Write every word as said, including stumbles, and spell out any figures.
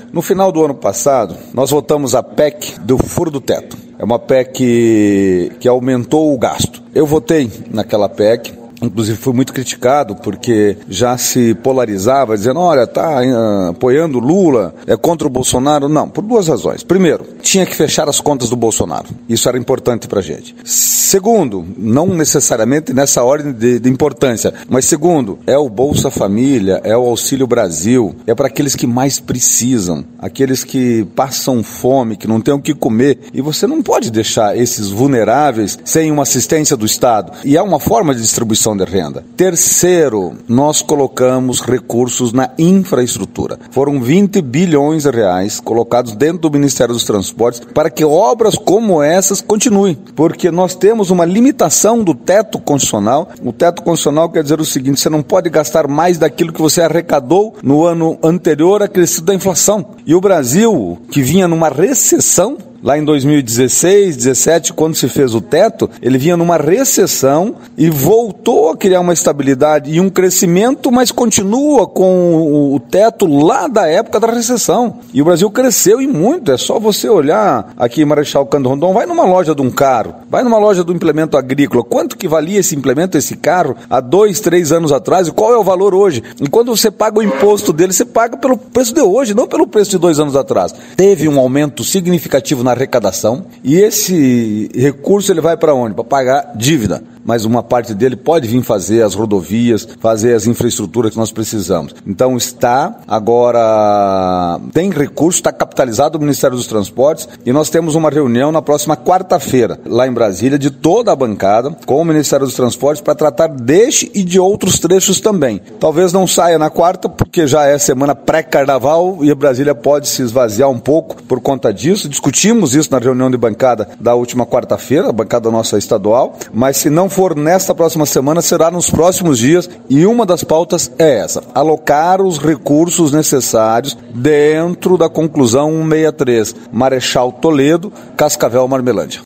No final do ano passado, nós votamos a P E C do furo do teto. É uma P E C que, que aumentou o gasto. Eu votei naquela P E C. Inclusive fui muito criticado porque já se polarizava dizendo, olha, tá uh, apoiando Lula, é contra o Bolsonaro. Não, por duas razões. Primeiro, tinha que fechar as contas do Bolsonaro. Isso era importante pra gente. Segundo, não necessariamente nessa ordem de, de importância, mas segundo, é o Bolsa Família, é o Auxílio Brasil, é para aqueles que mais precisam, aqueles que passam fome, que não têm o que comer. E você não pode deixar esses vulneráveis sem uma assistência do Estado. E é uma forma de distribuição de renda. Terceiro, nós colocamos recursos na infraestrutura. Foram vinte bilhões de reais colocados dentro do Ministério dos Transportes para que obras como essas continuem, porque nós temos uma limitação do teto constitucional. O teto constitucional quer dizer o seguinte, você não pode gastar mais daquilo que você arrecadou no ano anterior acrescido da inflação. E o Brasil, que vinha numa recessão, lá em dois mil e dezesseis, dezessete, quando se fez o teto, ele vinha numa recessão e voltou a criar uma estabilidade e um crescimento, mas continua com o teto lá da época da recessão. E o Brasil cresceu e muito, é só você olhar aqui em Marechal Cândido Rondon, vai numa loja de um carro, vai numa loja do implemento agrícola, quanto que valia esse implemento, esse carro, há dois, três anos atrás, e qual é o valor hoje? E quando você paga o imposto dele, você paga pelo preço de hoje, não pelo preço de dois anos atrás. Teve um aumento significativo na arrecadação, e esse recurso ele vai para onde? Para pagar dívida. Mas uma parte dele pode vir fazer as rodovias, fazer as infraestruturas que nós precisamos. Então está, agora tem recurso, está capitalizado o Ministério dos Transportes e nós temos uma reunião na próxima quarta-feira, lá em Brasília, de toda a bancada, com o Ministério dos Transportes para tratar deste e de outros trechos também. Talvez não saia na quarta, porque já é semana pré-carnaval e a Brasília pode se esvaziar um pouco por conta disso. Discutimos isso na reunião de bancada da última quarta-feira, a bancada nossa estadual, mas se não for nesta próxima semana, será nos próximos dias, e uma das pautas é essa: alocar os recursos necessários dentro da conclusão cento e sessenta e três, Marechal Toledo, Cascavel, Marmelândia.